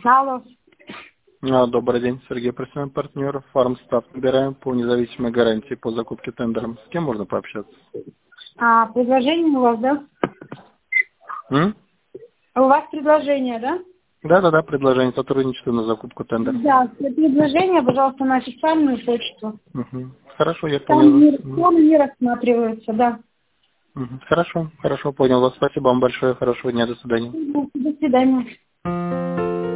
Алло. Добрый день, Сергей, просим партнеров. Фармстав набираем по независимой гарантии по закупке тендером. С кем можно пообщаться? Предложение у вас, да? У вас предложение, да? Да, предложение сотрудничества на закупку тендера. Да, предложение, пожалуйста, на официальную почту. Хорошо, я понял. Там не рассматривается, да. Хорошо, понял вас. Спасибо вам большое. Хорошего дня, до свидания. До свидания.